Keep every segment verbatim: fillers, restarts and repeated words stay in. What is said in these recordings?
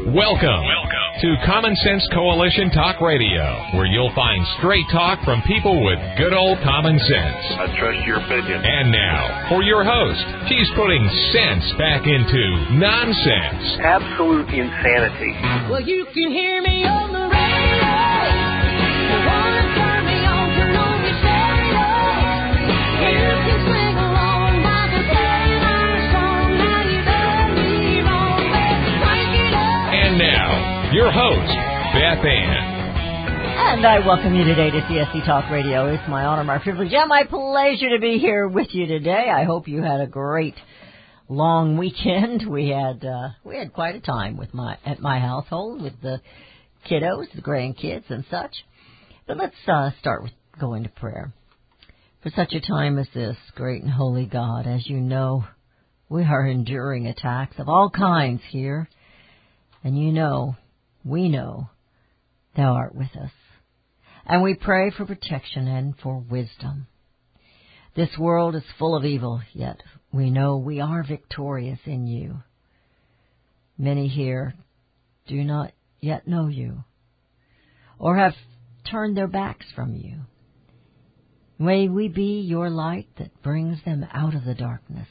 Welcome, Welcome to Common Sense Coalition Talk Radio, where you'll find straight talk from people with good old common sense. I trust your opinion. And now, for your host, he's putting sense back into nonsense. Absolute insanity. Well, you can hear me on the radio. You want to turn me on, turn on me stereo. You can sing along by the playing our song. Now you done me wrong, baby, crank it up. And now, your host, Beth Ann. And I welcome you today to C S C Talk Radio. It's my honor, my privilege, and my pleasure to be here with you today. I hope you had a great long weekend. We had uh, we had quite a time with my at my household with the kiddos, the grandkids, and such. But let's uh, start with going to prayer. For such a time as this, great and holy God, as you know, we are enduring attacks of all kinds here, and you know, we know, Thou art with us. And we pray for protection and for wisdom. This world is full of evil, yet we know we are victorious in you. Many here do not yet know you, or have turned their backs from you. May we be your light that brings them out of the darkness.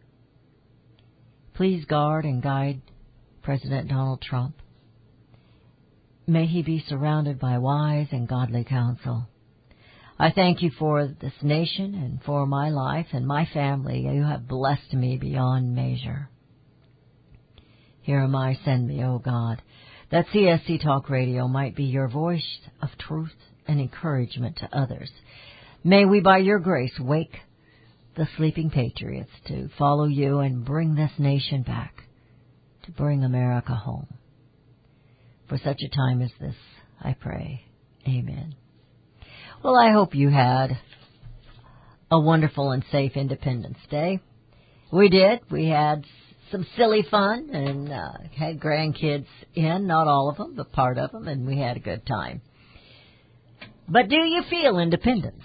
Please guard and guide President Donald Trump. May he be surrounded by wise and godly counsel. I thank you for this nation and for my life and my family. You have blessed me beyond measure. Here am I, send me, O God, that C S C Talk Radio might be your voice of truth and encouragement to others. May we, by your grace, wake the sleeping patriots to follow you and bring this nation back, to bring America home. For such a time as this, I pray. Amen. Well, I hope you had a wonderful and safe Independence Day. We did. We had some silly fun and uh, had grandkids in, not all of them, but part of them, and we had a good time. But do you feel independent?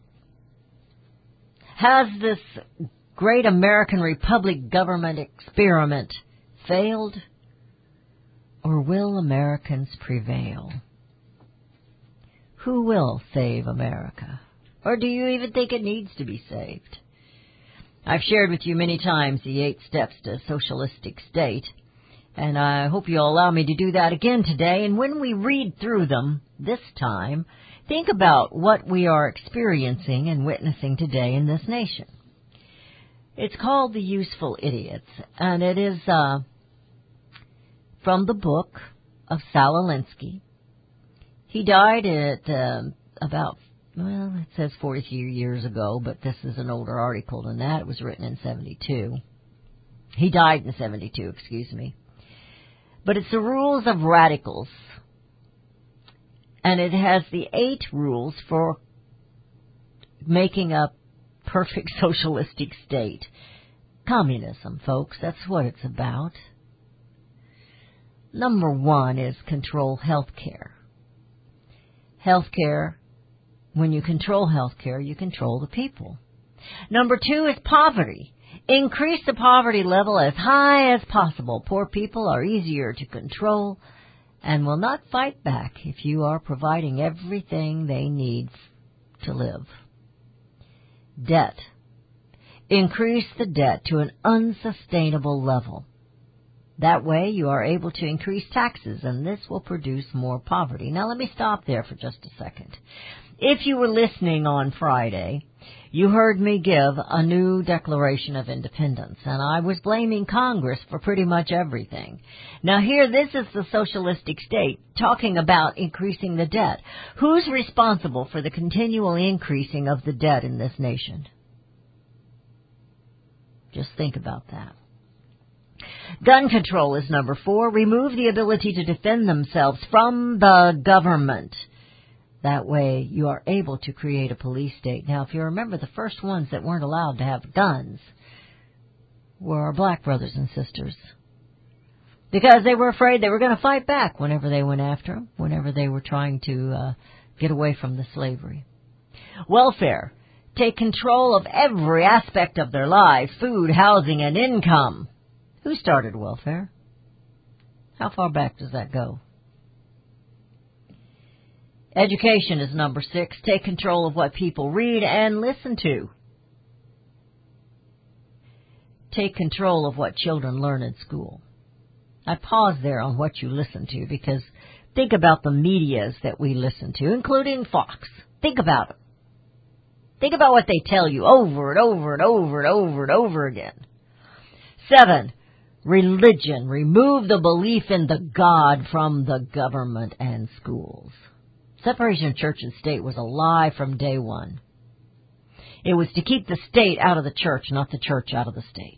Has this great American Republic government experiment failed? Or will Americans prevail? Who will save America? Or do you even think it needs to be saved? I've shared with you many times the eight steps to a socialistic state, and I hope you'll allow me to do that again today. And when we read through them this time, think about what we are experiencing and witnessing today in this nation. It's called The Useful Idiots, and it is uh, from the book of Saul Alinsky. He died at uh, about, well, it says forty years ago, but this is an older article than that. It was written in seventy-two. He died in seventy-two, excuse me. But it's the Rules of Radicals. And it has the eight rules for making a perfect socialistic state. Communism, folks, that's what it's about. Number one is control health care. Health care, when you control health care, you control the people. Number two is poverty. Increase the poverty level as high as possible. Poor people are easier to control and will not fight back if you are providing everything they need to live. Debt. Increase the debt to an unsustainable level. That way you are able to increase taxes, and this will produce more poverty. Now let me stop there for just a second. If you were listening on Friday, you heard me give a new Declaration of Independence, and I was blaming Congress for pretty much everything. Now here, this is the socialistic state talking about increasing the debt. Who's responsible for the continual increasing of the debt in this nation? Just think about that. Gun control is number four. Remove the ability to defend themselves from the government. That way you are able to create a police state. Now, if you remember, the first ones that weren't allowed to have guns were our black brothers and sisters, because they were afraid they were going to fight back whenever they went after them, whenever they were trying to uh, get away from the slavery. Welfare. Take control of every aspect of their lives, food, housing, and income. Who started welfare? How far back does that go? Education is number six. Take control of what people read and listen to. Take control of what children learn in school. I pause there on what you listen to because think about the medias that we listen to, including Fox. Think about it. Think about what they tell you over and over and over and over and over again. Seven, religion. Remove the belief in the God from the government and schools. Separation of church and state was a lie from day one. It was to keep the state out of the church, not the church out of the state.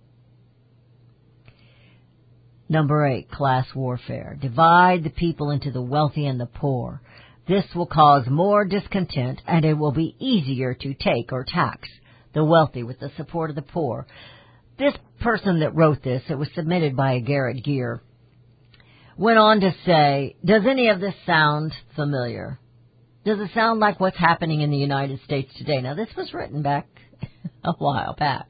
Number eight, class warfare. Divide the people into the wealthy and the poor. This will cause more discontent, and it will be easier to take or tax the wealthy with the support of the poor. This person that wrote this, it was submitted by Garrett Gear, went on to say, does any of this sound familiar? Does it sound like what's happening in the United States today? Now, this was written back a while back.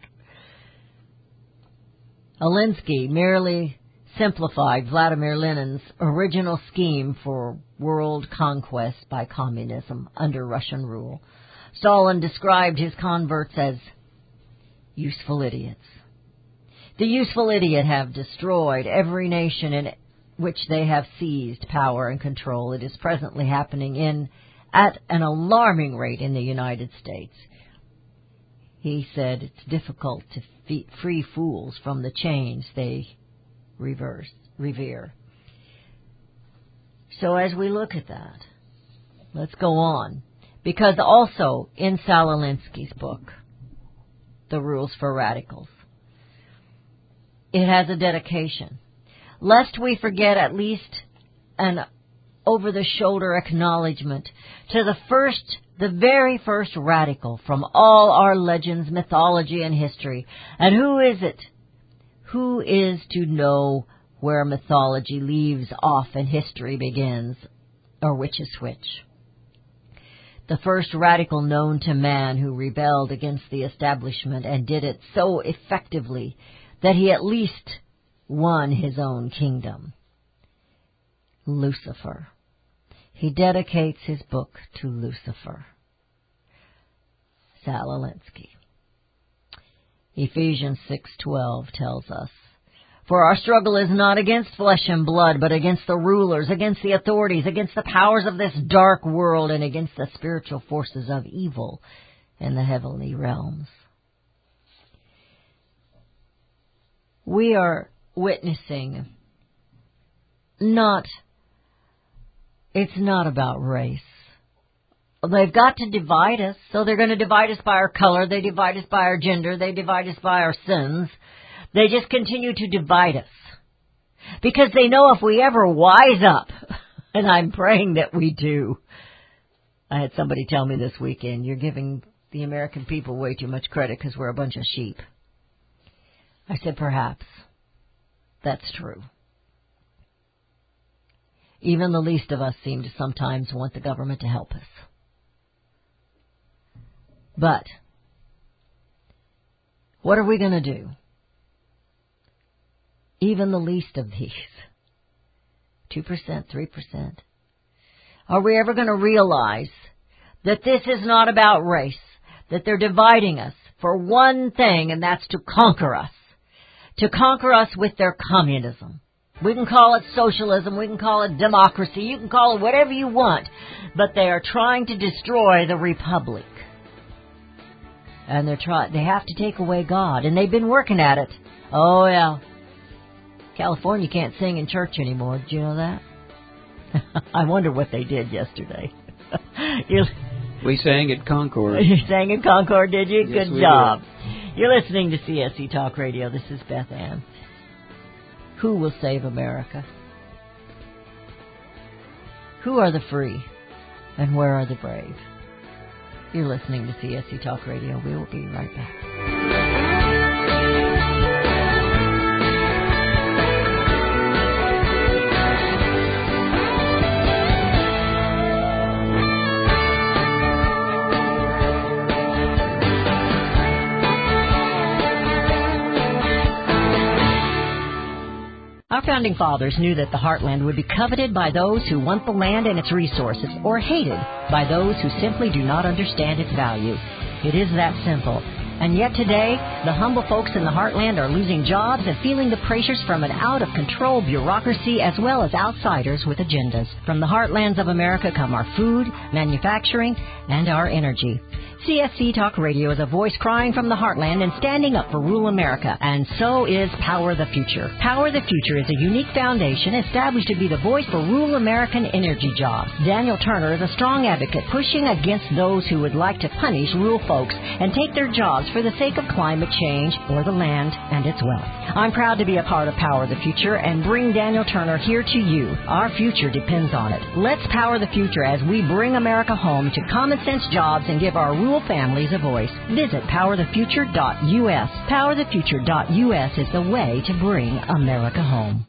Alinsky merely simplified Vladimir Lenin's original scheme for world conquest by communism under Russian rule. Stalin described his converts as useful idiots. The useful idiot have destroyed every nation in which they have seized power and control. It is presently happening in at an alarming rate in the United States. He said it's difficult to fe- free fools from the chains they reverse, revere. So as we look at that, let's go on. Because also in Sal Alinsky's book, The Rules for Radicals, it has a dedication. Lest we forget at least an over-the-shoulder acknowledgement to the first, the very first radical from all our legends, mythology, and history. And who is it? Who is to know where mythology leaves off and history begins, or which is which? The first radical known to man who rebelled against the establishment and did it so effectively that he at least won his own kingdom. Lucifer. He dedicates his book to Lucifer. Sal Alinsky. Ephesians six twelve tells us, for our struggle is not against flesh and blood, but against the rulers, against the authorities, against the powers of this dark world, and against the spiritual forces of evil in the heavenly realms. We are witnessing not, it's not about race. They've got to divide us, so they're going to divide us by our color, they divide us by our gender, they divide us by our sins. They just continue to divide us. Because they know if we ever wise up, and I'm praying that we do. I had somebody tell me this weekend, you're giving the American people way too much credit because we're a bunch of sheep. I said, perhaps. That's true. Even the least of us seem to sometimes want the government to help us. But what are we going to do? Even the least of these, two percent, three percent, are we ever going to realize that this is not about race, that they're dividing us for one thing, and that's to conquer us, to conquer us with their communism. We can call it socialism, we can call it democracy, you can call it whatever you want, but they are trying to destroy the republic. And they're try- they have to take away God, and they've been working at it. Oh, yeah. California can't sing in church anymore. Did you know that? I wonder what they did yesterday. We sang at Concord. You sang at Concord, did you? Yes, Good job. Did. You're listening to C S C Talk Radio. This is Beth Ann. Who will save America? Who are the free? And where are the brave? You're listening to C S C Talk Radio. We will be right back. Our founding fathers knew that the heartland would be coveted by those who want the land and its resources, or hated by those who simply do not understand its value. It is that simple. And yet today, the humble folks in the heartland are losing jobs and feeling the pressures from an out-of-control bureaucracy as well as outsiders with agendas. From the heartlands of America come our food, manufacturing, and our energy. C S C Talk Radio is a voice crying from the heartland and standing up for rural America, and so is Power the Future. Power the Future is a unique foundation established to be the voice for rural American energy jobs. Daniel Turner is a strong advocate pushing against those who would like to punish rural folks and take their jobs for the sake of climate change or the land and its wealth. I'm proud to be a part of Power the Future and bring Daniel Turner here to you. Our future depends on it. Let's power the future as we bring America home to common sense jobs and give our rural families a voice. Visit power the future dot U S. power the future dot U S is the way to bring America home.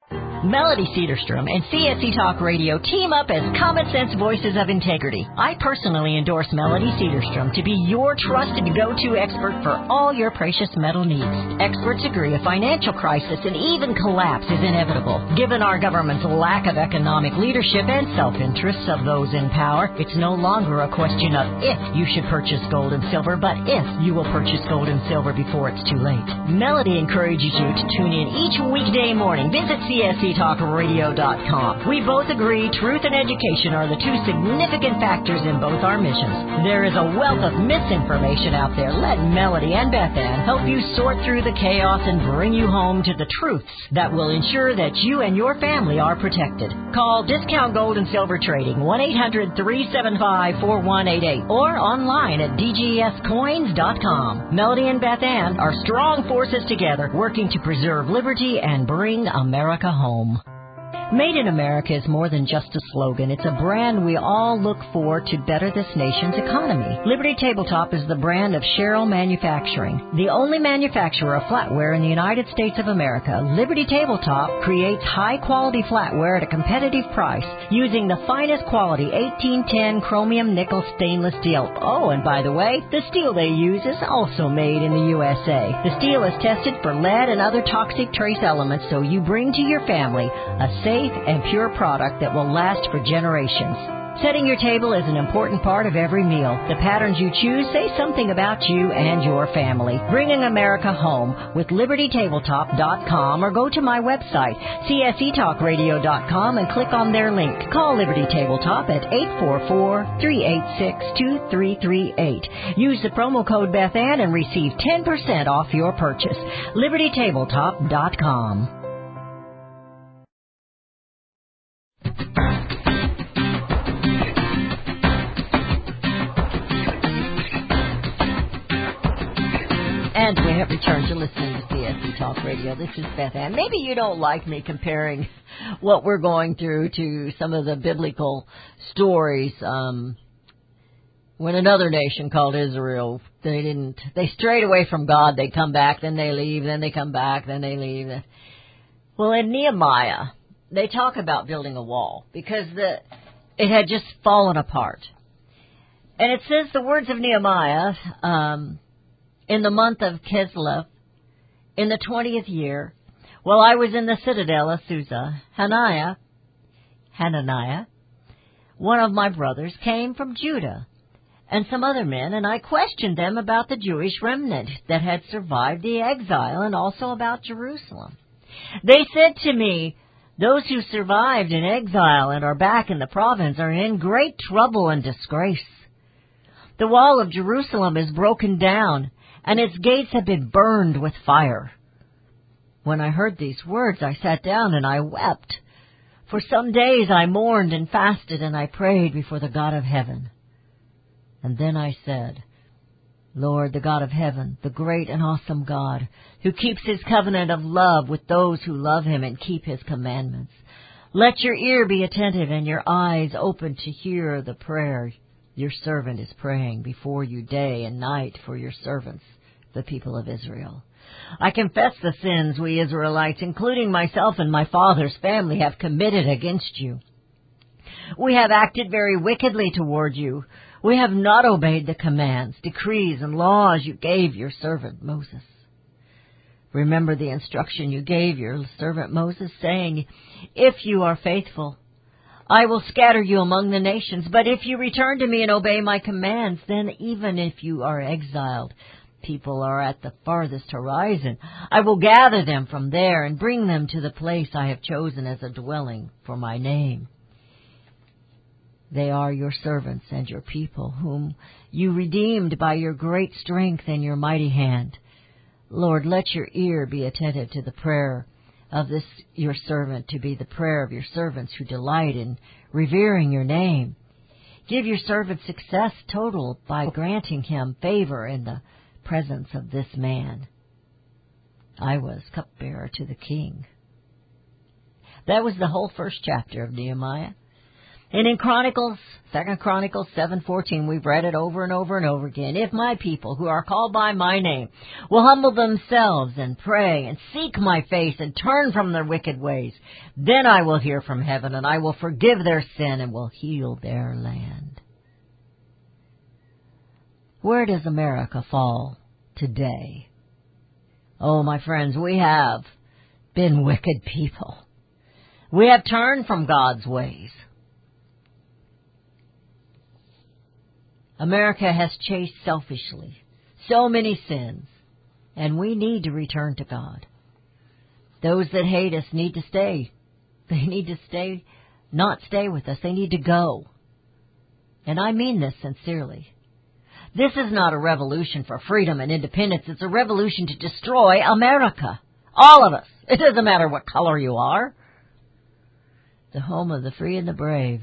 Melody Cedarstrom and C S C Talk Radio team up as common sense voices of integrity. I personally endorse Melody Cedarstrom to be your trusted go-to expert for all your precious metal needs. Experts agree a financial crisis and even collapse is inevitable. Given our government's lack of economic leadership and self-interests of those in power, it's no longer a question of if you should purchase gold and silver, but if you will purchase gold and silver before it's too late. Melody encourages you to tune in each weekday morning. Visit C S C talk radio dot com. We both agree truth and education are the two significant factors in both our missions. There is a wealth of misinformation out there. Let Melody and Beth Ann help you sort through the chaos and bring you home to the truths that will ensure that you and your family are protected. Call Discount Gold and Silver Trading, one eight hundred three seven five four one eight eight, or online at d g s coins dot com. Melody and Beth Ann are strong forces together working to preserve liberty and bring America home. Made in America is more than just a slogan. It's a brand we all look for to better this nation's economy. Liberty Tabletop is the brand of Sherrill Manufacturing, the only manufacturer of flatware in the United States of America. Liberty Tabletop creates high-quality flatware at a competitive price using the finest quality eighteen ten chromium nickel stainless steel. Oh, and by the way, the steel they use is also made in the U S A. The steel is tested for lead and other toxic trace elements, so you bring to your family a safe and pure product that will last for generations. Setting your table is an important part of every meal. The patterns you choose say something about you and your family. Bringing America home with liberty tabletop dot com, or go to my website, c s e talk radio dot com, and click on their link. Call Liberty Tabletop at eight four four, three eight six, two three three eight. Use the promo code Beth Ann and receive ten percent off your purchase. liberty tabletop dot com. And we have returned to listening to C S C Talk Radio. This is Beth Ann. Maybe you don't like me comparing what we're going through to some of the biblical stories. Um, when another nation called Israel, they didn't, they strayed away from God. They come back, then they leave, then they come back, then they leave. Well, in Nehemiah, they talk about building a wall because the it had just fallen apart. And it says the words of Nehemiah, um, in the month of Kislev, in the twentieth year, while I was in the citadel of Susa, Hananiah, Hananiah, one of my brothers, came from Judah, and some other men, and I questioned them about the Jewish remnant that had survived the exile and also about Jerusalem. They said to me, "Those who survived in exile and are back in the province are in great trouble and disgrace. The wall of Jerusalem is broken down, and its gates have been burned with fire." When I heard these words, I sat down and I wept. For some days I mourned and fasted, and I prayed before the God of heaven. And then I said, "Lord, the God of heaven, the great and awesome God, who keeps his covenant of love with those who love him and keep his commandments, let your ear be attentive and your eyes open to hear the prayer your servant is praying before you day and night for your servants, the people of Israel. I confess the sins we Israelites, including myself and my father's family, have committed against you. We have acted very wickedly toward you. We have not obeyed the commands, decrees, and laws you gave your servant Moses. Remember the instruction you gave your servant Moses, saying, if you are faithful, I will scatter you among the nations. But if you return to me and obey my commands, then even if you are exiled, people are at the farthest horizon, I will gather them from there and bring them to the place I have chosen as a dwelling for my name. They are your servants and your people, whom you redeemed by your great strength and your mighty hand. Lord, let your ear be attentive to the prayer of this your servant, to be the prayer of your servants who delight in revering your name. Give your servant success total by granting him favor in the presence of this man. I was cupbearer to the king. That was the whole first chapter of Nehemiah. And in Chronicles, Second Chronicles seven fourteen, we've read it over and over and over again. If my people who are called by my name will humble themselves and pray and seek my face and turn from their wicked ways, then I will hear from heaven and I will forgive their sin and will heal their land. Where does America fall today? Oh, my friends, we have been wicked people. We have turned from God's ways. America has chased selfishly so many sins, and we need to return to God. Those that hate us need to stay. They need to stay, not stay with us. They need to go. And I mean this sincerely. This is not a revolution for freedom and independence. It's a revolution to destroy America. All of us. It doesn't matter what color you are. The home of the free and the brave.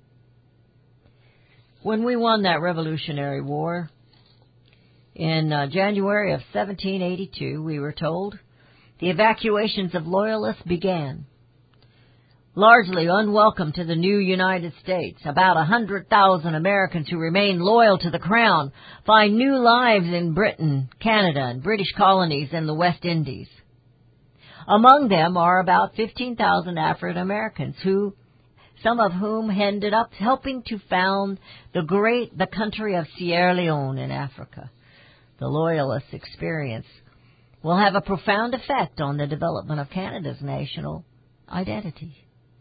When we won that Revolutionary War in uh, January of seventeen eighty-two, we were told, the evacuations of Loyalists began. Largely unwelcome to the new United States, about one hundred thousand Americans who remained loyal to the Crown find new lives in Britain, Canada, and British colonies in the West Indies. Among them are about fifteen thousand African Americans who some of whom ended up helping to found the great, the country of Sierra Leone in Africa. The Loyalist experience will have a profound effect on the development of Canada's national identity.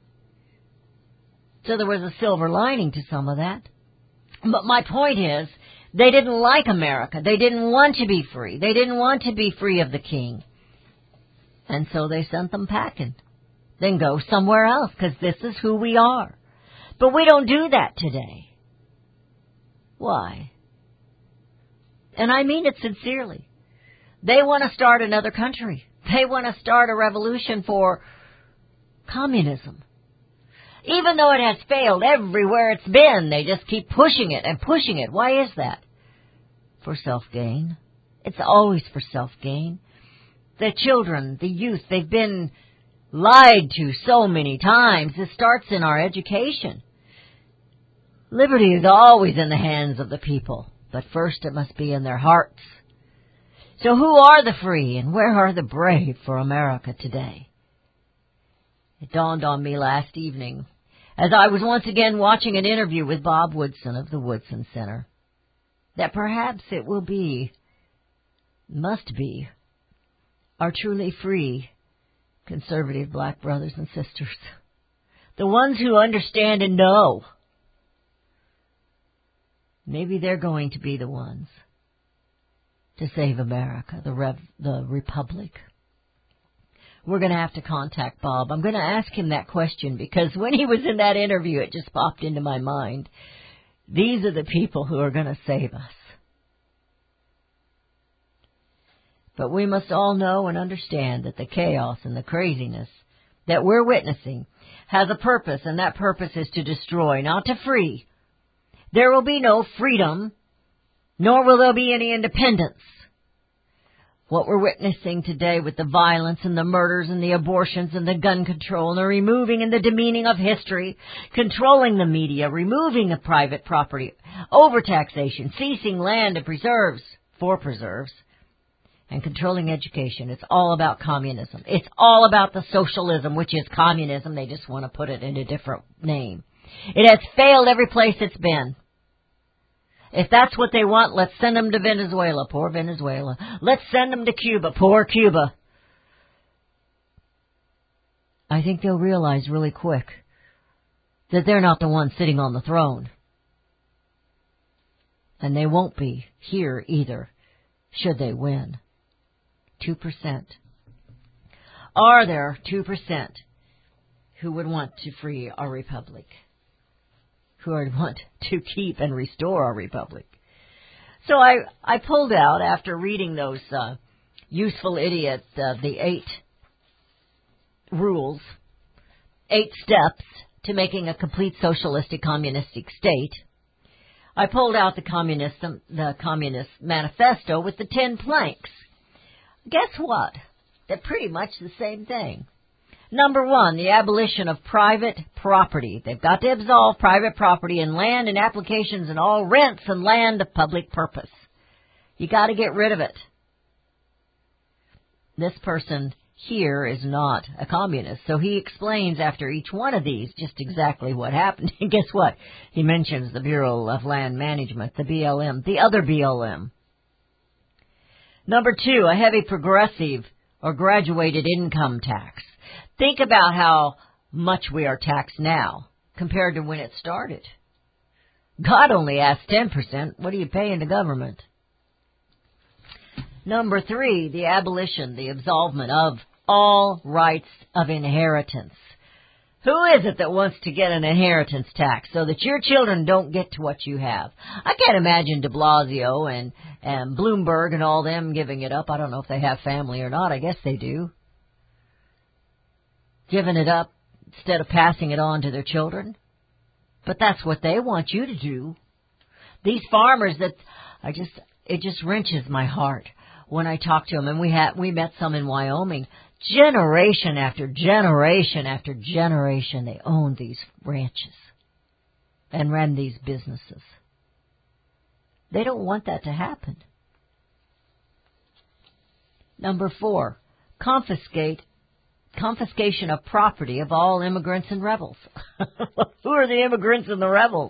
So there was a silver lining to some of that. But my point is, they didn't like America. They didn't want to be free. They didn't want to be free of the king. And so they sent them packing. Then go somewhere else, because this is who we are. But we don't do that today. Why? And I mean it sincerely. They want to start another country. They want to start a revolution for communism. Even though it has failed everywhere it's been, they just keep pushing it and pushing it. Why is that? For self-gain. It's always for self-gain. The children, the youth, they've been lied to so many times. It starts in our education. Liberty is always in the hands of the people, but first it must be in their hearts. So who are the free and where are the brave for America today? It dawned on me last evening as I was once again watching an interview with Bob Woodson of the Woodson Center, that perhaps it will be, must be, our truly free conservative black brothers and sisters, the ones who understand and know. Maybe they're going to be the ones to save America, the rev, the Republic. We're going to have to contact Bob. I'm going to ask him that question because when he was in that interview, it just popped into my mind. These are the people who are going to save us. But we must all know and understand that the chaos and the craziness that we're witnessing has a purpose, and that purpose is to destroy, not to free. There will be no freedom, nor will there be any independence. What we're witnessing today with the violence and the murders and the abortions and the gun control and the removing and the demeaning of history, controlling the media, removing of private property, overtaxation, ceasing land and preserves, for preserves, and controlling education. It's all about communism. It's all about the socialism, which is communism. They just want to put it in a different name. It has failed every place it's been. If that's what they want, let's send them to Venezuela. Poor Venezuela. Let's send them to Cuba. Poor Cuba. I think they'll realize really quick that they're not the ones sitting on the throne. And they won't be here either, should they win. Two percent. Are there two percent who would want to free our republic? Who would want to keep and restore our republic? So I, I pulled out, after reading those uh, useful idiot, uh, the eight rules, eight steps to making a complete socialistic communistic state, I pulled out the communist, the Communist Manifesto with the ten planks. Guess what? They're pretty much the same thing. Number one, the abolition of private property. They've got to absolve private property in land and applications and all rents and land of public purpose. You got to get rid of it. This person here is not a communist, so he explains after each one of these just exactly what happened. And guess what? He mentions the Bureau of Land Management, the B L M, the other B L M. Number two, a heavy progressive or graduated income tax. Think about how much we are taxed now compared to when it started. God only asked ten percent. What are you paying the government? Number three, the abolition, the absolvement of all rights of inheritance. Who is it that wants to get an inheritance tax so that your children don't get to what you have? I can't imagine de Blasio and, and Bloomberg and all them giving it up. I don't know if they have family or not. I guess they do. Giving it up instead of passing it on to their children. But that's what they want you to do. These farmers that I just, it just wrenches my heart when I talk to them. And we had, we met some in Wyoming. Generation after generation after generation, they owned these ranches and ran these businesses. They don't want that to happen. Number four, confiscate, confiscation of property of all immigrants and rebels. Who are the immigrants and the rebels?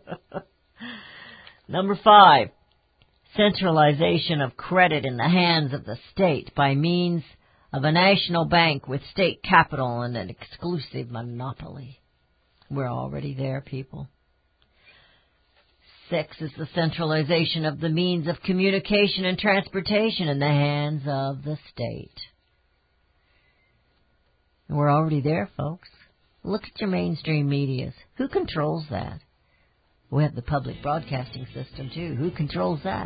Number five, centralization of credit in the hands of the state by means of a national bank with state capital and an exclusive monopoly. We're already there, people. Six is the centralization of the means of communication and transportation in the hands of the state. And we're already there, folks. Look at your mainstream medias. Who controls that? We have the public broadcasting system, too. Who controls that?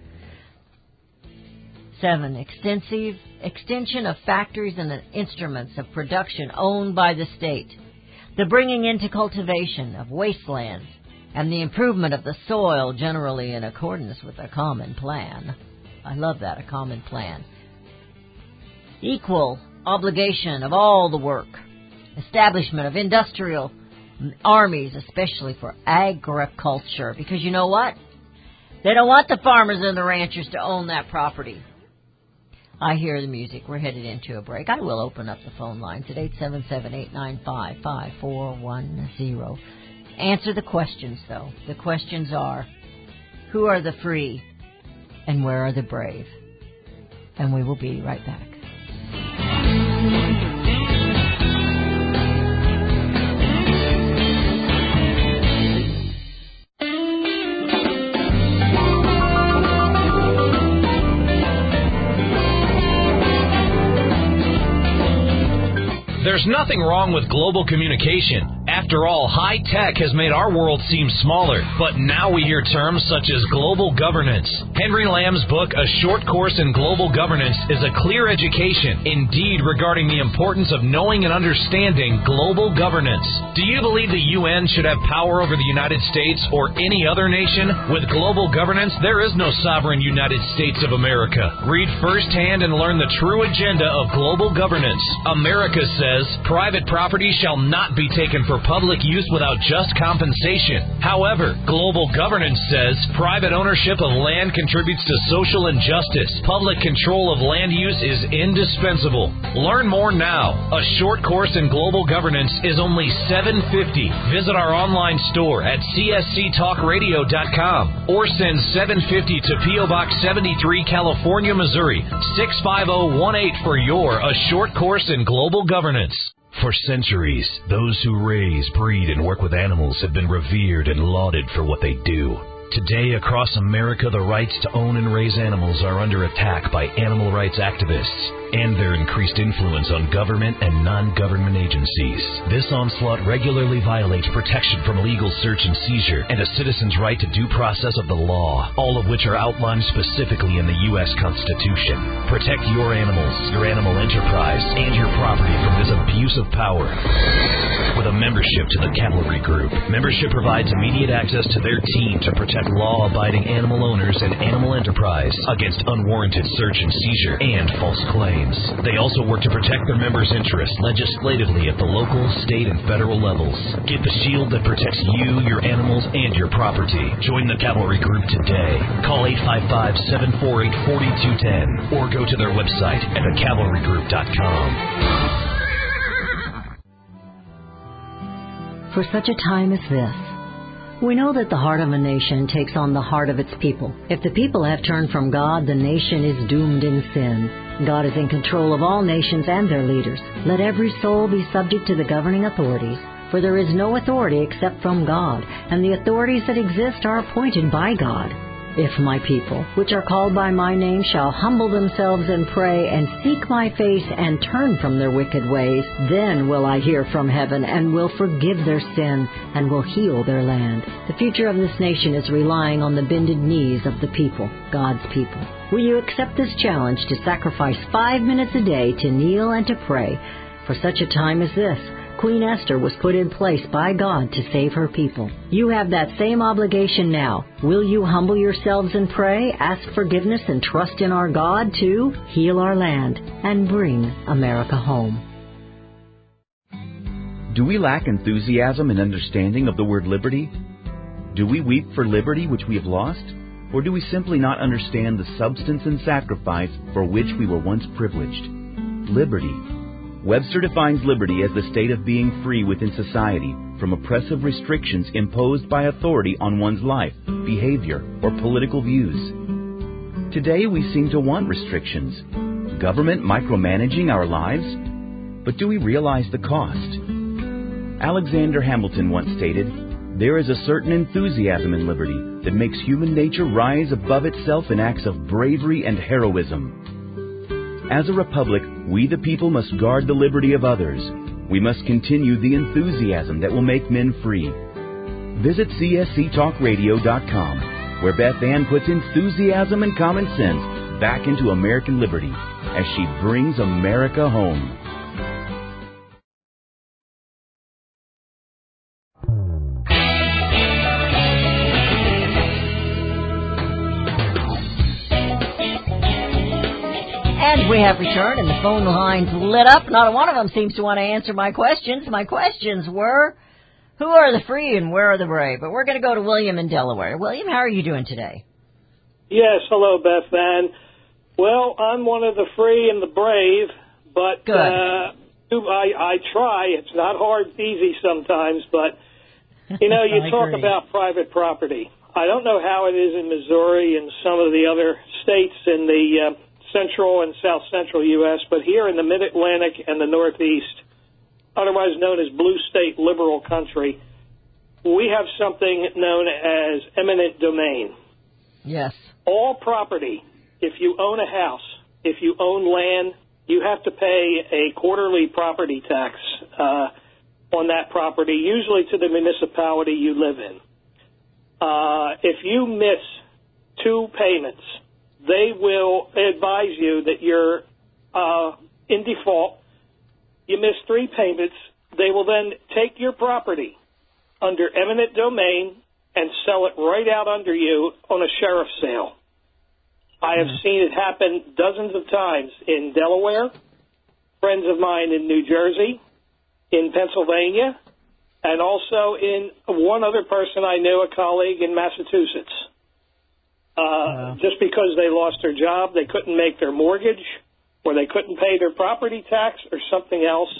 Seven, extensive extension of factories and instruments of production owned by the state. The bringing into cultivation of wastelands and the improvement of the soil generally in accordance with a common plan. I love that, a common plan. Equal obligation of all the work. Establishment of industrial armies, especially for agriculture. Because you know what? They don't want the farmers and the ranchers to own that property. I hear the music. We're headed into a break. I will open up the phone lines at eight seven seven, eight nine five, five four one zero. Answer the questions, though. The questions are, who are the free and where are the brave? And we will be right back. There's nothing wrong with global communication. After all, high tech has made our world seem smaller, but now we hear terms such as global governance. Henry Lamb's book, A Short Course in Global Governance, is a clear education, indeed, regarding the importance of knowing and understanding global governance. Do you believe the U N should have power over the United States or any other nation? With global governance, there is no sovereign United States of America. Read firsthand and learn the true agenda of global governance. America says, private property shall not be taken for public use without just compensation. However, global governance says private ownership of land contributes to social injustice. Public control of land use is indispensable. Learn more now. A Short Course in Global Governance is only seven dollars and fifty cents. Visit our online store at c s c talk radio dot com or send seven dollars and fifty cents to P O Box seventy-three, California, Missouri, six five zero one eight for your A Short Course in Global Governance. For centuries, those who raise, breed, and work with animals have been revered and lauded for what they do. Today, across America, the rights to own and raise animals are under attack by animal rights activists and their increased influence on government and non-government agencies. This onslaught regularly violates protection from legal search and seizure and a citizen's right to due process of the law, all of which are outlined specifically in the U S Constitution. Protect your animals, your animal enterprise, and your property from this abuse of power. With a membership to the Cavalry Group, membership provides immediate access to their team to protect law-abiding animal owners and animal enterprise against unwarranted search and seizure and false claims. They also work to protect their members' interests legislatively at the local, state, and federal levels. Get the shield that protects you, your animals, and your property. Join the Cavalry Group today. Call eight five five, seven four eight, four two one zero or go to their website at the cavalry group dot com. For such a time as this, we know that the heart of a nation takes on the heart of its people. If the people have turned from God, the nation is doomed in sin. God is in control of all nations and their leaders. Let every soul be subject to the governing authorities, for there is no authority except from God, and the authorities that exist are appointed by God. If my people, which are called by my name, shall humble themselves and pray and seek my face and turn from their wicked ways, then will I hear from heaven and will forgive their sin and will heal their land. The future of this nation is relying on the bended knees of the people, God's people. Will you accept this challenge to sacrifice five minutes a day to kneel and to pray? For such a time as this, Queen Esther was put in place by God to save her people. You have that same obligation now. Will you humble yourselves and pray, ask forgiveness, and trust in our God to heal our land and bring America home? Do we lack enthusiasm and understanding of the word liberty? Do we weep for liberty which we have lost? Or do we simply not understand the substance and sacrifice for which we were once privileged? Liberty. Webster defines liberty as the state of being free within society from oppressive restrictions imposed by authority on one's life, behavior, or political views. Today we seem to want restrictions, government micromanaging our lives, but do we realize the cost? Alexander Hamilton once stated, "There is a certain enthusiasm in liberty that makes human nature rise above itself in acts of bravery and heroism." As a republic, we the people must guard the liberty of others. We must continue the enthusiasm that will make men free. Visit C S C talk radio dot com, where Beth Ann puts enthusiasm and common sense back into American liberty as she brings America home. And we have returned, and the phone lines lit up. Not one of them seems to want to answer my questions. My questions were, who are the free and where are the brave? But we're going to go to William in Delaware. William, how are you doing today? Yes, hello, Beth Ann. Well, I'm one of the free and the brave, but Good. Uh, I, I try. It's not hard, it's easy sometimes, but, you know, you I talk agree. about private property. I don't know how it is in Missouri and some of the other states in the uh, central and south central U S, but here in the mid-Atlantic and the Northeast, otherwise known as blue state liberal country, we have something known as eminent domain. Yes. All property, if you own a house, if you own land, you have to pay a quarterly property tax uh, on that property, usually to the municipality you live in. Uh, if you miss two payments, they will advise you that you're uh, in default. You miss three payments, they will then take your property under eminent domain and sell it right out under you on a sheriff's sale. I have mm. seen it happen dozens of times in Delaware, friends of mine in New Jersey, in Pennsylvania, and also in one other person I knew, a colleague in Massachusetts. Uh, wow. Just because they lost their job, they couldn't make their mortgage, or they couldn't pay their property tax or something else,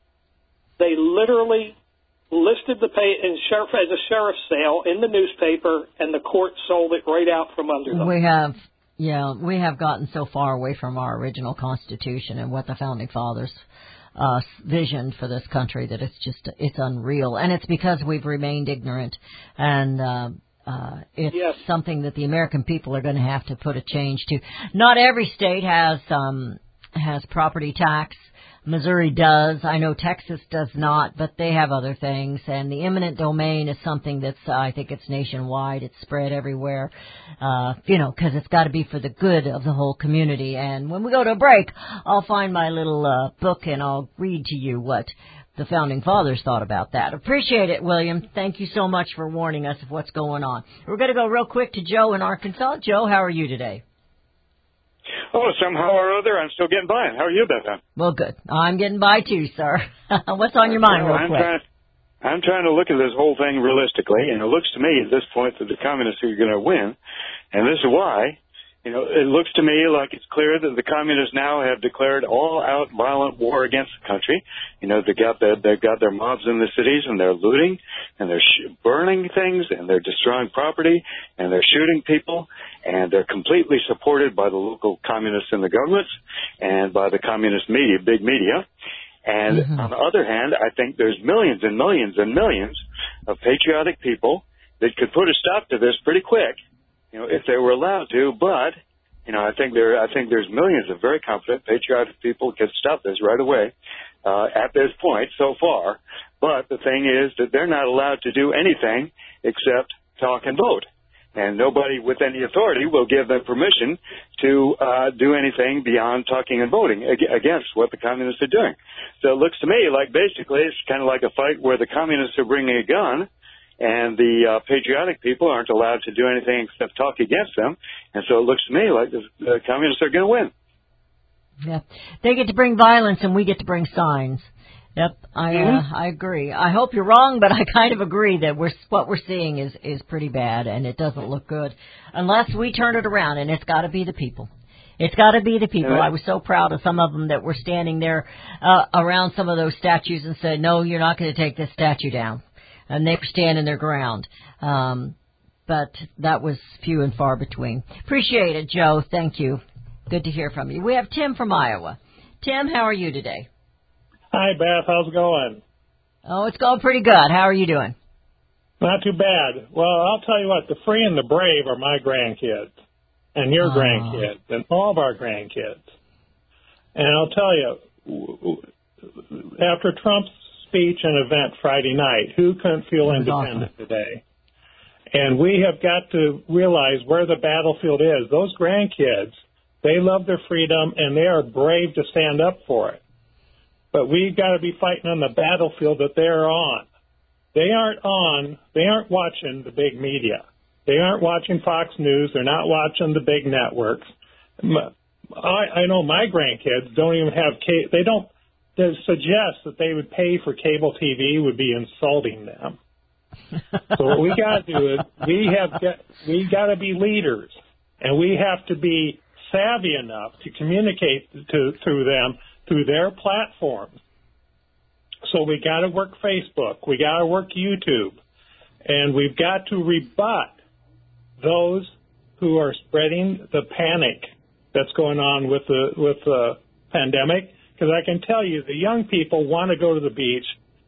they literally listed the pay in sheriff, as a sheriff's sale in the newspaper, and the court sold it right out from under them. We have, yeah, we have gotten so far away from our original Constitution and what the Founding Fathers uh, vision for this country that it's just, it's unreal. And it's because we've remained ignorant. And, uh, uh, it's yes. something that the American people are going to have to put a change to. Not every state has, um, has property tax. Missouri does. I know Texas does not, but they have other things. And the eminent domain is something that's, uh, I think it's nationwide. It's spread everywhere, uh, you know, because it's got to be for the good of the whole community. And when we go to a break, I'll find my little uh, book and I'll read to you what the Founding Fathers thought about that. Appreciate it, William. Thank you so much for warning us of what's going on. We're going to go real quick to Joe in Arkansas. Joe, how are you today? Oh, somehow or other, I'm still getting by. How are you, Beth? Well, good. I'm getting by too, sir. What's on your mind, well, real I'm quick? Trying, I'm trying to look at this whole thing realistically, and it looks to me at this point that the communists are going to win, and this is why. You know, it looks to me like it's clear that the communists now have declared all-out violent war against the country. You know, they got the, they've got their mobs in the cities, and they're looting, and they're sh- burning things, and they're destroying property, and they're shooting people, and they're completely supported by the local communists in the governments and by the communist media, big media. And mm-hmm. on the other hand, I think there's millions and millions and millions of patriotic people that could put a stop to this pretty quick. You know, if they were allowed to, but, you know, I think there, I think there's millions of very confident, patriotic people who could stop this right away, uh, at this point so far. But the thing is that they're not allowed to do anything except talk and vote. And nobody with any authority will give them permission to, uh, do anything beyond talking and voting ag- against what the communists are doing. So it looks to me like basically it's kind of like a fight where the communists are bringing a gun, and the uh, patriotic people aren't allowed to do anything except talk against them. And so it looks to me like the, the communists are going to win. Yeah, they get to bring violence and we get to bring signs. Yep, I mm-hmm. uh, I agree. I hope you're wrong, but I kind of agree that we're what we're seeing is, is pretty bad, and it doesn't look good unless we turn it around, and it's got to be the people. It's got to be the people. Yeah. I was so proud of some of them that were standing there uh, around some of those statues and said, no, you're not going to take this statue down. And they were standing their ground. Um, but that was few and far between. Appreciate it, Joe. Thank you. Good to hear from you. We have Tim from Iowa. Tim, how are you today? Hi, Beth. How's it going? Oh, it's going pretty good. How are you doing? Not too bad. Well, I'll tell you what, the free and the brave are my grandkids, and your oh. grandkids, and all of our grandkids. And I'll tell you, after Trump's speech and event Friday night, who couldn't feel independent awesome. today? And we have got to realize where the battlefield is. Those grandkids, they love their freedom, and they are brave to stand up for it. But we've got to be fighting on the battlefield that they're on. They aren't on, they aren't watching the big media. They aren't watching Fox News. They're not watching the big networks. I, I know my grandkids don't even have, they don't, to suggest that they would pay for cable T V would be insulting them. So what we got to do is we have got, we got to be leaders, and we have to be savvy enough to communicate to through them through their platforms. So we got to work Facebook, we got to work YouTube, and we've got to rebut those who are spreading the panic that's going on with the with the pandemic. Because I can tell you, the young people want to go to the beach,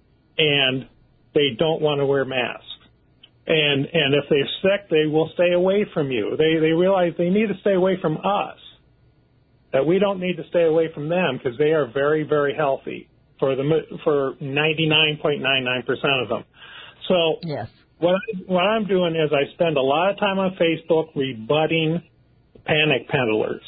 and they don't want to wear masks. And and if they're sick, they will stay away from you. They they realize they need to stay away from us. That we don't need to stay away from them because they are very, very healthy for the for ninety-nine point nine nine percent of them. So yes. what what I'm doing is I spend a lot of time on Facebook rebutting panic peddlers.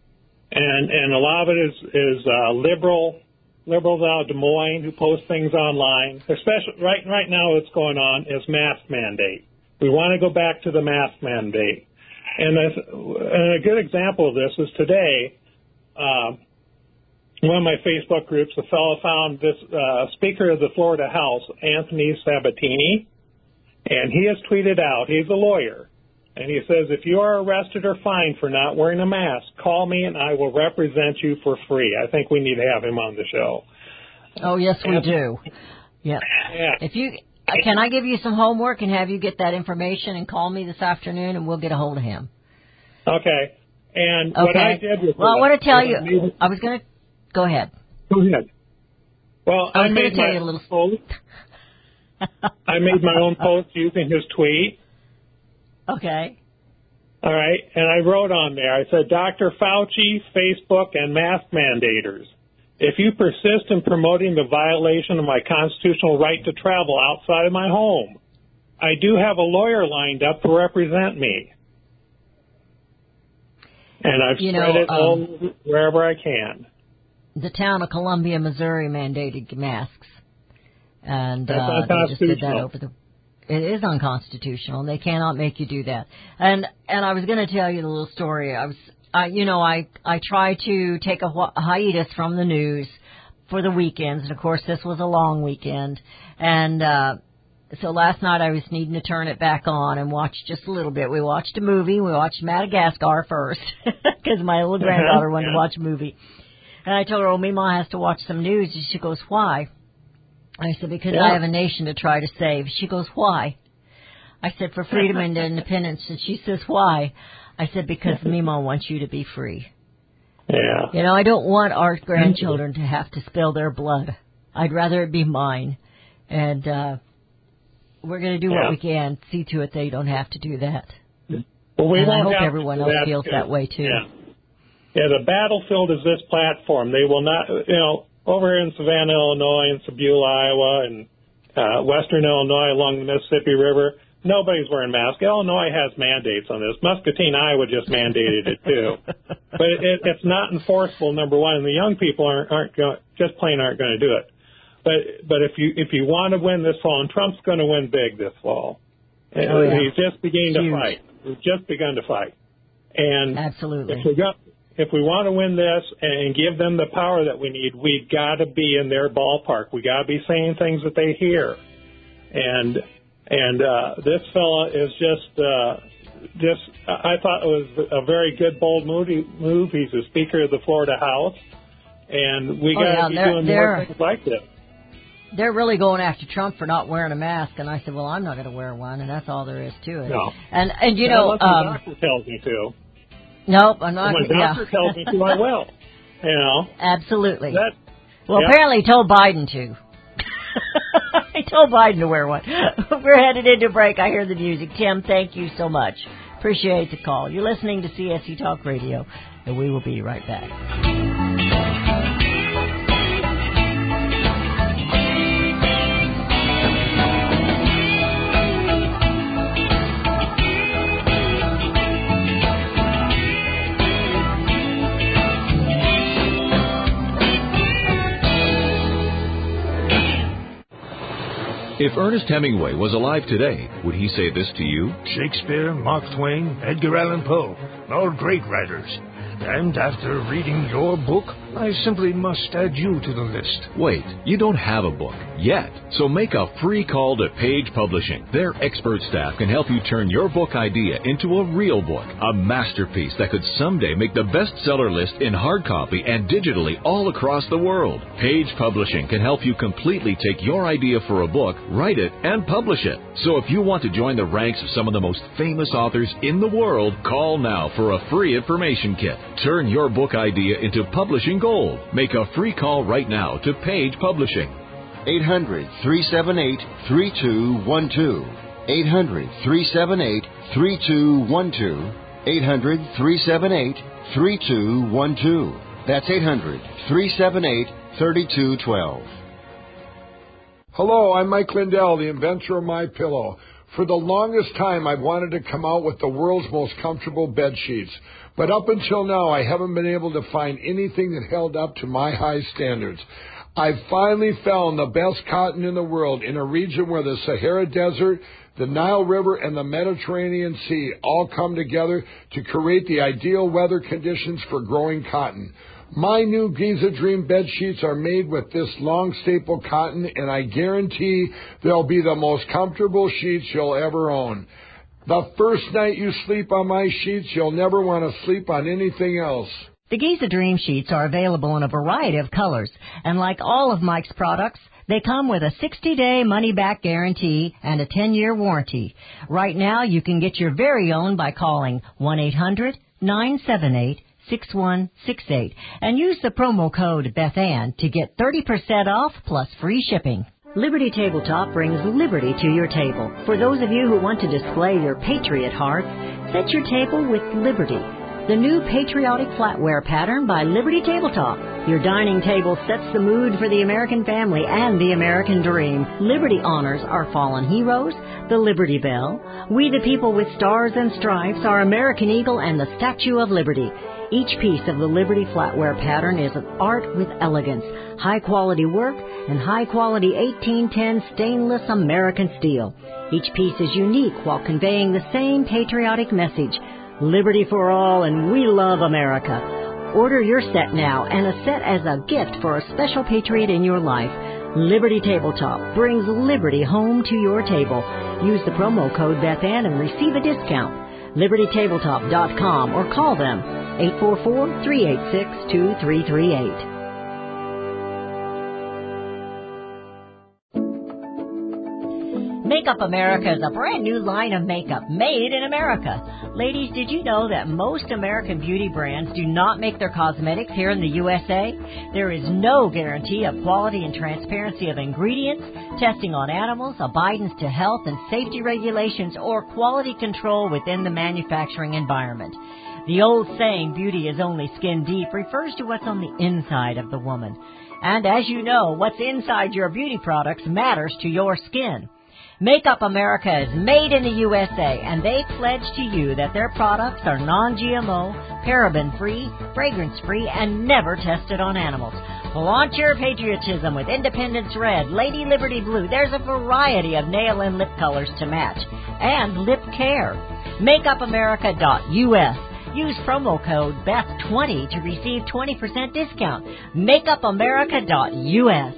And and a lot of it is is uh, liberal liberals out of Des Moines who post things online. Especially right right now, what's going on is mask mandate. We want to go back to the mask mandate. And, and a good example of this is today. Uh, one of my Facebook groups, a fellow found this uh, Speaker of the Florida House, Anthony Sabatini, and he has tweeted out. He's a lawyer. And he says, if you are arrested or fined for not wearing a mask, call me and I will represent you for free. I think we need to have him on the show. Oh, yes, we and, do. Yeah. yeah. If you can I give you some homework and have you get that information and call me this afternoon and we'll get a hold of him. Okay. And okay. what I did was... Well, I want to tell you, I was going to... Go ahead. Go ahead. Well, I I, was going made to tell my you a little. post. I made my own post using his tweet. Okay. All right, and I wrote on there, I said, Doctor Fauci, Facebook, and mask mandators, if you persist in promoting the violation of my constitutional right to travel outside of my home, I do have a lawyer lined up to represent me. And I've You spread know, it all um, wherever I can. The town of Columbia, Missouri mandated masks. And That's uh, they just did that unconstitutional. over the... It is unconstitutional, and they cannot make you do that. And and I was going to tell you the little story. I was, I, you know, I I try to take a hi- hiatus from the news for the weekends, and of course this was a long weekend. And uh, so last night I was needing to turn it back on and watch just a little bit. We watched a movie. We watched Madagascar first because my little granddaughter wanted Yeah. to watch a movie. And I told her, "Oh, Mima has to watch some news." And she goes, "Why?" I said, because Yeah. I have a nation to try to save. She goes, "Why?" I said, "For freedom and independence." And she says, "Why?" I said, "Because Mima wants you to be free." Yeah. You know, I don't want our grandchildren to have to spill their blood. I'd rather it be mine. And uh, we're going to do Yeah. what we can, see to it they don't have to do that. Well, we and I won't hope have everyone to else do that feels because- that way, too. Yeah. Yeah, the battlefield is this platform. They will not, you know, over in Savannah, Illinois, and Sebula, Iowa, and uh, western Illinois along the Mississippi River, nobody's wearing masks. Illinois has mandates on this. Muscatine, Iowa just mandated it, too. But it, it's not enforceable, number one, and the young people aren't, aren't go, just plain aren't going to do it. But but if you if you want to win this fall, and Trump's going to win big this fall, Oh, yeah. he's just beginning to Huge. fight. He's just begun to fight. And Absolutely. if we got, if we want to win this and give them the power that we need, we've got to be in their ballpark. We got to be saying things that they hear. And and uh, this fella is just uh, just. I thought it was a very good, bold move. Move. He's the Speaker of the Florida House, and we Oh, got to yeah, be they're- doing they're- more things like this. They're really going after Trump for not wearing a mask, and I said, "Well, I'm not going to wear one," and that's all there is to it. No. And and you know, Unless the um, doctor tells me to. nope, I'm not. When the yeah. doctor tells me to, I will. You know. Absolutely. That. Well, Yep. apparently he told Biden to. He told Biden to wear one. We're headed into break. I hear the music. Tim, thank you so much. Appreciate the call. You're listening to C S C Talk Radio, and we will be right back. If Ernest Hemingway was alive today, would he say this to you? Shakespeare, Mark Twain, Edgar Allan Poe, all great writers. And after reading your book, I simply must add you to the list. Wait, you don't have a book yet. So make a free call to Page Publishing. Their expert staff can help you turn your book idea into a real book, a masterpiece that could someday make the bestseller list in hard copy and digitally all across the world. Page Publishing can help you completely take your idea for a book, write it, and publish it. So if you want to join the ranks of some of the most famous authors in the world, call now for a free information kit. Turn your book idea into publishing gold. Make a free call right now to Page Publishing. eight hundred, three seven eight, three two one two. eight hundred, three seven eight, three two one two. eight hundred, three seven eight, three two one two. That's eight hundred, three seven eight, three two one two. Hello, I'm Mike Lindell, the inventor of My Pillow. For the longest time, I've wanted to come out with the world's most comfortable bed sheets. But up until now, I haven't been able to find anything that held up to my high standards. I've finally found the best cotton in the world in a region where the Sahara Desert, the Nile River, and the Mediterranean Sea all come together to create the ideal weather conditions for growing cotton. My new Giza Dream bed sheets are made with this long staple cotton, and I guarantee they'll be the most comfortable sheets you'll ever own. The first night you sleep on my sheets, you'll never want to sleep on anything else. The Giza Dream Sheets are available in a variety of colors, and like all of Mike's products, they come with a sixty-day money-back guarantee and a ten-year warranty. Right now, you can get your very own by calling one eight hundred, nine seven eight, six one six eight and use the promo code BethAnn to get thirty percent off plus free shipping. Liberty Tabletop brings liberty to your table. For those of you who want to display your patriot heart, set your table with Liberty, the new patriotic flatware pattern by Liberty Tabletop. Your dining table sets the mood for the American family and the American dream. Liberty honors our fallen heroes, the Liberty Bell, We the People with Stars and Stripes, our American Eagle, and the Statue of Liberty. Each piece of the Liberty flatware pattern is an art with elegance, high-quality work, and high-quality eighteen ten stainless American steel. Each piece is unique while conveying the same patriotic message, liberty for all, and we love America. Order your set now and a set as a gift for a special patriot in your life. Liberty Tabletop brings liberty home to your table. Use the promo code BethAnn and receive a discount. liberty tabletop dot com or call them eight four four, three eight six, two three three eight. Makeup America is a brand new line of makeup made in America. Ladies, did you know that most American beauty brands do not make their cosmetics here in the U S A? There is no guarantee of quality and transparency of ingredients, testing on animals, abidance to health and safety regulations, or quality control within the manufacturing environment. The old saying, beauty is only skin deep, refers to what's on the inside of the woman. And as you know, what's inside your beauty products matters to your skin. Makeup America is made in the U S A, and they pledge to you that their products are non-G M O, paraben-free, fragrance-free, and never tested on animals. Launch your patriotism with Independence Red, Lady Liberty Blue. There's a variety of nail and lip colors to match. And lip care. makeup america dot U S. Use promo code B E T twenty to receive twenty percent discount. makeup america dot U S.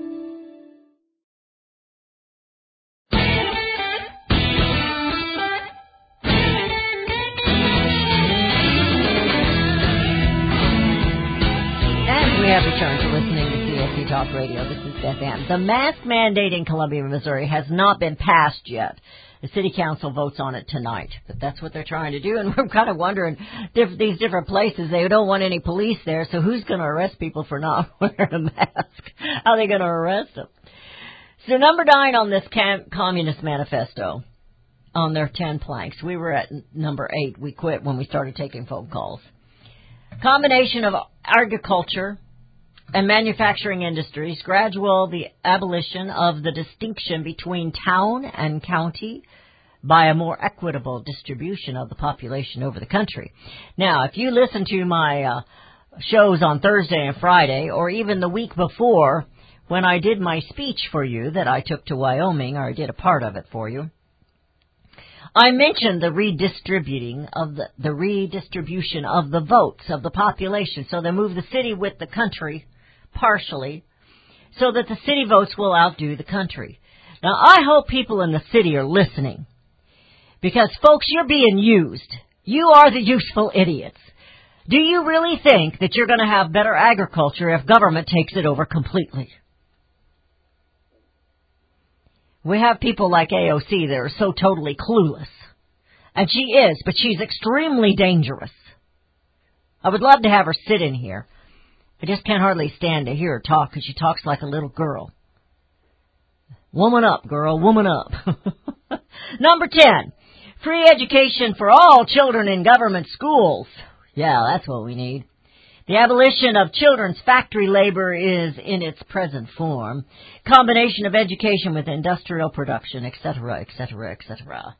We have returned to listening to C S C Talk Radio. This is Beth Ann. The mask mandate in Columbia, Missouri has not been passed yet. The city council votes on it tonight, but that's what they're trying to do. And we're kind of wondering, diff- these different places, they don't want any police there, so who's going to arrest people for not wearing a mask? How are they going to arrest them? So number nine on this cam- Communist Manifesto, on their ten planks. We were at n- number eight. We quit when we started taking phone calls. Combination of agriculture and manufacturing industries, gradual the abolition of the distinction between town and county by a more equitable distribution of the population over the country. Now, if you listen to my uh, shows on Thursday and Friday, or even the week before when I did my speech for you that I took to Wyoming, or I did a part of it for you, I mentioned the redistributing of the, the redistribution of the votes of the population. So they move the city with the country partially so that the city votes will outdo the country. Now, I hope people in the city are listening because, folks, you're being used. You are the useful idiots. Do you really think that you're going to have better agriculture if government takes it over completely? We have people like A O C that are so totally clueless. And she is, but she's extremely dangerous. I would love to have her sit in here. I just can't hardly stand to hear her talk because she talks like a little girl. Woman up, girl, woman up. Number ten, free education for all children in government schools. Yeah, that's what we need. The abolition of children's factory labor is in its present form. Combination of education with industrial production, et cetera, et cetera, et cetera.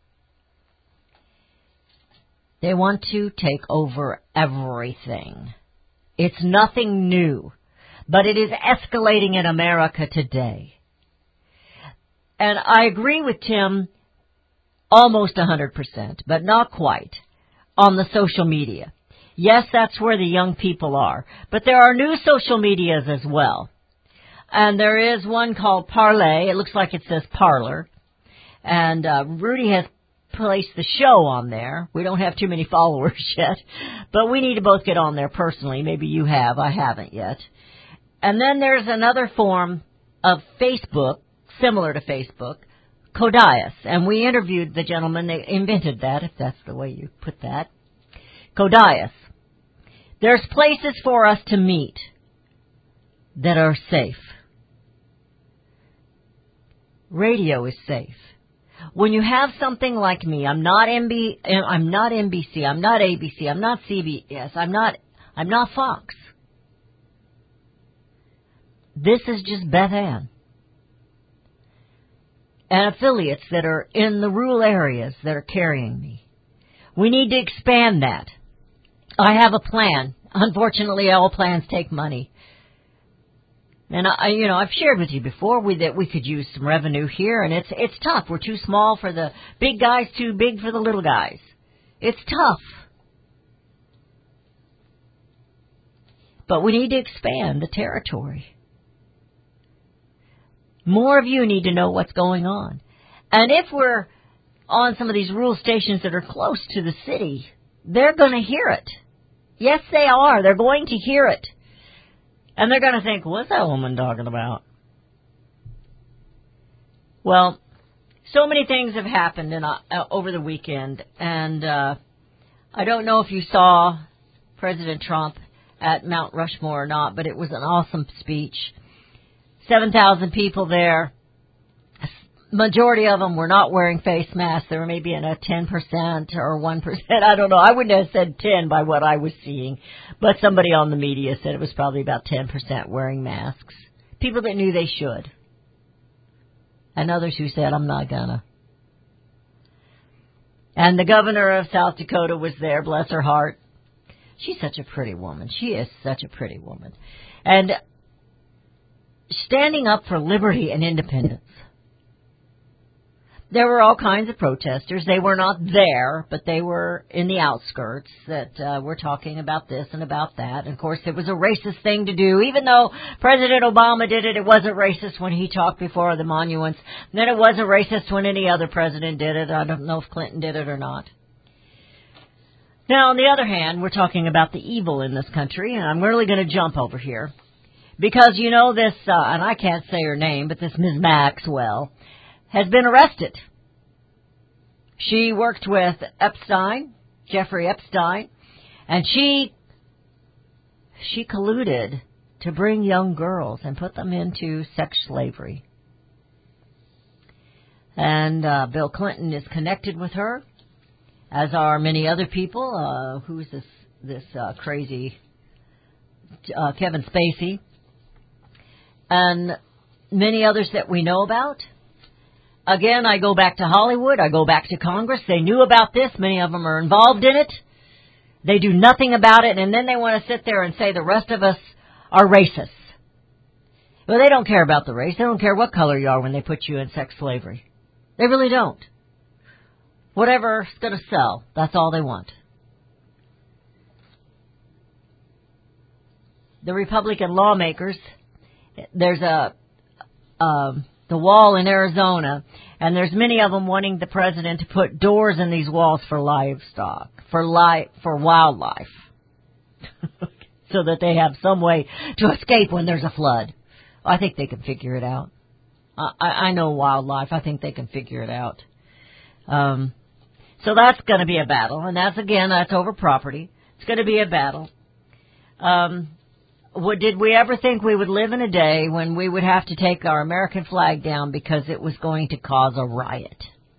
They want to take over everything. It's nothing new, but it is escalating in America today. And I agree with Tim almost one hundred percent, but not quite, on the social media. Yes, that's where the young people are. But there are new social medias as well. And there is one called Parlay. It looks like it says Parlor. And uh, Rudy has placed the show on there. We don't have too many followers yet. But we need to both get on there personally. Maybe you have. I haven't yet. And then there's another form of Facebook, similar to Facebook, Codias. And we interviewed the gentleman that invented that, if that's the way you put that. Codias. There's places for us to meet that are safe. Radio is safe. When you have something like me, I'm not M B, I'm not N B C, I'm not A B C, I'm not C B S, I'm not, I'm not Fox. This is just Beth Ann. And affiliates that are in the rural areas that are carrying me. We need to expand that. I have a plan. Unfortunately, all plans take money. And I, you know, I've shared with you before we, that we could use some revenue here, and it's it's tough. We're too small for the big guys, too big for the little guys. It's tough. But we need to expand the territory. More of you need to know what's going on. And if we're on some of these rural stations that are close to the city, they're going to hear it. Yes, they are. They're going to hear it. And they're going to think, what's that woman talking about? Well, so many things have happened in, uh, over the weekend. And uh, I don't know if you saw President Trump at Mount Rushmore or not, but it was an awesome speech. seven thousand people there. Majority of them were not wearing face masks. There were maybe in a ten percent or one percent. I don't know. I wouldn't have said ten by what I was seeing. But somebody on the media said it was probably about ten percent wearing masks. People that knew they should. And others who said, I'm not gonna. And the governor of South Dakota was there, bless her heart. She's such a pretty woman. She is such a pretty woman. And standing up for liberty and independence. There were all kinds of protesters. They were not there, but they were in the outskirts that uh, were talking about this and about that. And, of course, it was a racist thing to do. Even though President Obama did it, it wasn't racist when he talked before the monuments. And then it wasn't racist when any other president did it. I don't know if Clinton did it or not. Now, on the other hand, we're talking about the evil in this country, and I'm really going to jump over here. Because, you know, this, uh, and I can't say her name, but this Miz Maxwell has been arrested. She worked with Epstein, Jeffrey Epstein, and she she colluded to bring young girls and put them into sex slavery. And uh, Bill Clinton is connected with her, as are many other people. Uh, who's this this uh, crazy uh, Kevin Spacey, and many others that we know about. Again, I go back to Hollywood. I go back to Congress. They knew about this. Many of them are involved in it. They do nothing about it, and then they want to sit there and say the rest of us are racists. Well, they don't care about the race. They don't care what color you are when they put you in sex slavery. They really don't. Whatever's going to sell, that's all they want. The Republican lawmakers, there's a... Um, the wall in Arizona, and there's many of them wanting the president to put doors in these walls for livestock, for li- for wildlife, so that they have some way to escape when there's a flood. I think they can figure it out. I, I know wildlife. I think they can figure it out. Um, so that's going to be a battle, and that's, again, that's over property. It's going to be a battle. Um... What, did we ever think we would live in a day when we would have to take our American flag down because it was going to cause a riot?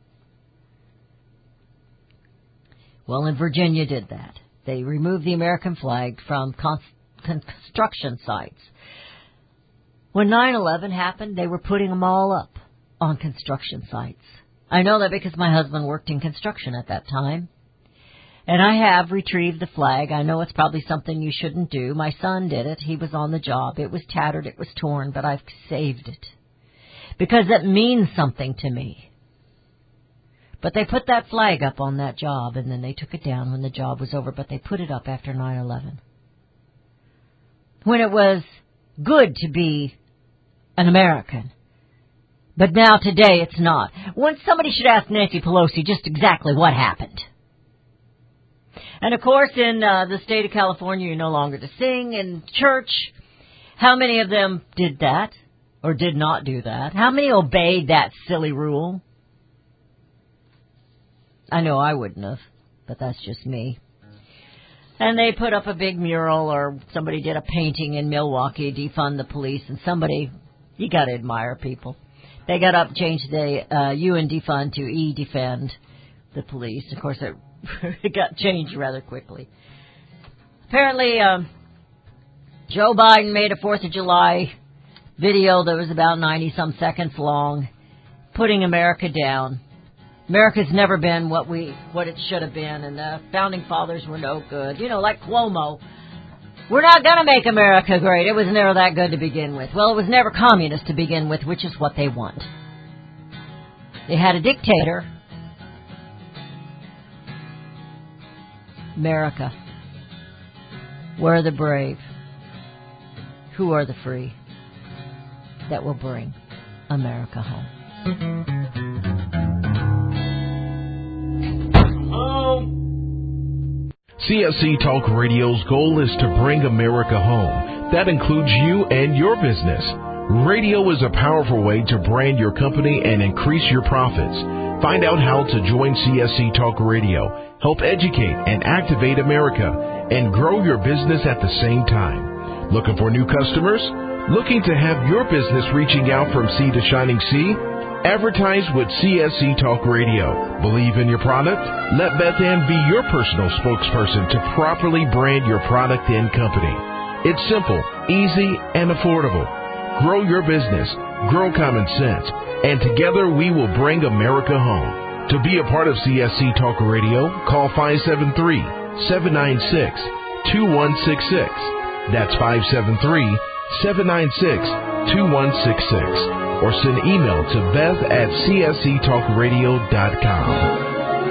Well, in Virginia did that. They removed the American flag from con- construction sites. When nine eleven happened, they were putting them all up on construction sites. I know that because my husband worked in construction at that time. And I have retrieved the flag. I know it's probably something you shouldn't do. My son did it. He was on the job. It was tattered. It was torn, but I've saved it. Because it means something to me. But they put that flag up on that job, and then they took it down when the job was over. But they put it up after nine eleven. When it was good to be an American. But now today it's not. When somebody should ask Nancy Pelosi just exactly what happened. And, of course, in uh, the state of California, you're no longer to sing in church. How many of them did that or did not do that? How many obeyed that silly rule? I know I wouldn't have, but that's just me. And they put up a big mural, or somebody did a painting in Milwaukee, defund the police, and somebody, you got to admire people. They got up, changed the uh, U in defund to E defend the police. Of course, it, it got changed rather quickly. Apparently, um, Joe Biden made a fourth of July video that was about ninety-some seconds long, putting America down. America's never been what we what it should have been, and the founding fathers were no good. You know, like Cuomo. We're not going to make America great. It was never that good to begin with. Well, it was never communist to begin with, which is what they want. They had a dictator. America. Where are the brave? Who are the free that will bring America home? C S C Talk Radio's goal is to bring America home. That includes you and your business. Radio is a powerful way to brand your company and increase your profits. Find out how to join C S C Talk Radio, help educate and activate America, and grow your business at the same time. Looking for new customers? Looking to have your business reaching out from sea to shining sea? Advertise with C S C Talk Radio. Believe in your product? Let Beth Ann be your personal spokesperson to properly brand your product and company. It's simple, easy, and affordable. Grow your business, grow common sense, and together we will bring America home. To be a part of C S C Talk Radio, call five seven three, seven nine six, two one six six. That's five seven three, seven nine six, two one six six. Or send email to beth at c s c talk radio dot com.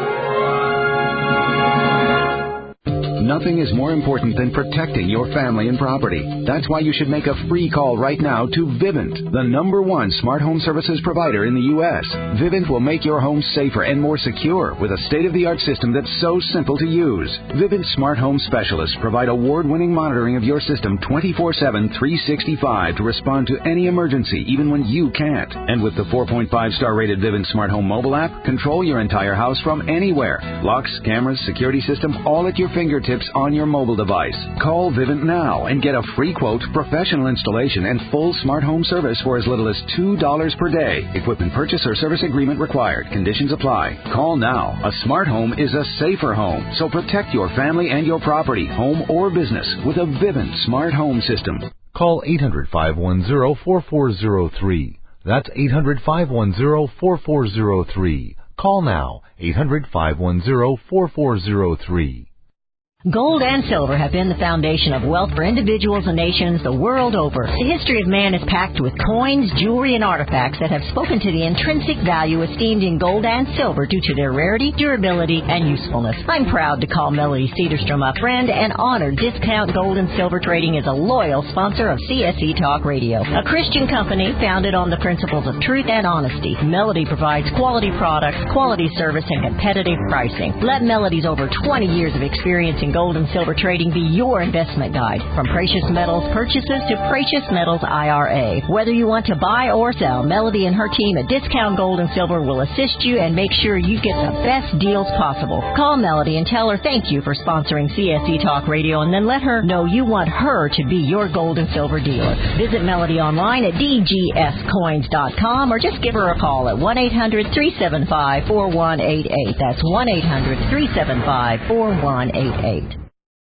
Nothing is more important than protecting your family and property. That's why you should make a free call right now to Vivint, the number one smart home services provider in the U S Vivint will make your home safer and more secure with a state-of-the-art system that's so simple to use. Vivint smart home specialists provide award-winning monitoring of your system twenty-four seven, three sixty-five to respond to any emergency, even when you can't. And with the four point five star rated Vivint smart home mobile app, control your entire house from anywhere. Locks, cameras, security system, all at your fingertips on your mobile device. Call Vivint now and get a free quote, professional installation, and full smart home service for as little as two dollars per day. Equipment purchase or service agreement required. Conditions apply. Call now. A smart home is a safer home, so protect your family and your property, home or business, with a Vivint smart home system. Call eight hundred, five one zero, four four zero three. That's eight hundred, five one zero, four four zero three. Call now. eight hundred, five one zero, four four zero three. Gold and silver have been the foundation of wealth for individuals and nations the world over. The history of man is packed with coins, jewelry, and artifacts that have spoken to the intrinsic value esteemed in gold and silver due to their rarity, durability, and usefulness. I'm proud to call Melody Cedarstrom a friend and honor Discount Gold and Silver Trading as a loyal sponsor of C S C Talk Radio, a Christian company founded on the principles of truth and honesty. Melody provides quality products, quality service, and competitive pricing. Let Melody's over twenty years of experience in gold and silver trading be your investment guide. From precious metals purchases to precious metals I R A. Whether you want to buy or sell, Melody and her team at Discount Gold and Silver will assist you and make sure you get the best deals possible. Call Melody and tell her thank you for sponsoring C S C Talk Radio, and then let her know you want her to be your gold and silver dealer. Visit Melody online at d g s coins dot com or just give her a call at one eight hundred, three seven five, four one eight eight. That's one eight hundred, three seven five, four one eight eight.